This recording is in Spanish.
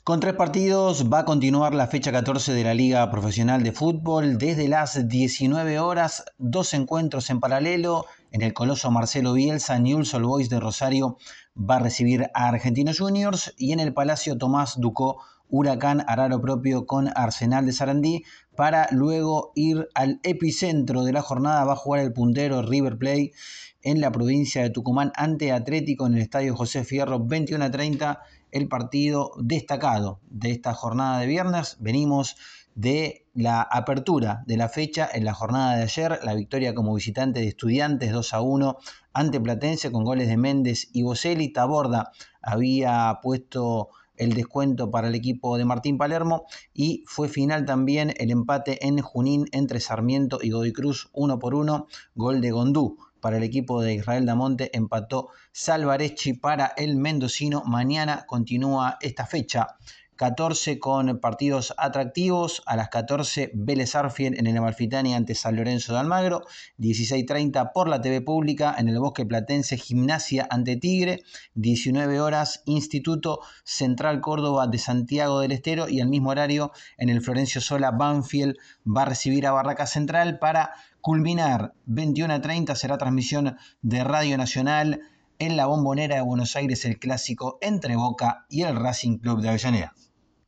Con 3 partidos va a continuar la fecha 14 de la Liga Profesional de Fútbol. Desde las 19 horas, 2 encuentros en paralelo. En el Coloso Marcelo Bielsa, Newell's Old Boys de Rosario va a recibir a Argentinos Juniors. Y en el Palacio Tomás Ducó, Huracán hará lo propio con Arsenal de Sarandí. Para luego ir al epicentro de la jornada, va a jugar el puntero River Plate en la provincia de Tucumán ante Atlético en el Estadio José Fierro, 21:30. El partido destacado de esta jornada de viernes. Venimos de la apertura de la fecha en la jornada de ayer, la victoria como visitante de Estudiantes 2-1 ante Platense con goles de Méndez y Boselli. Taborda había puesto el descuento para el equipo de Martín Palermo y fue final también el empate en Junín entre Sarmiento y Godoy Cruz 1-1, gol de Gondú. Para el equipo de Israel Damonte empató Salvarecci para el mendocino. Mañana continúa esta fecha 14 con partidos atractivos. A las 14 Vélez Arfiel en el Amalfitani ante San Lorenzo de Almagro. 16:30 por la TV Pública en el Bosque Platense Gimnasia ante Tigre. 19 horas Instituto Central Córdoba de Santiago del Estero. Y al mismo horario en el Florencio Sola Banfield va a recibir a Barraca Central. Para culminar 21:30 será transmisión de Radio Nacional en la Bombonera de Buenos Aires, el clásico entre Boca y el Racing Club de Avellaneda.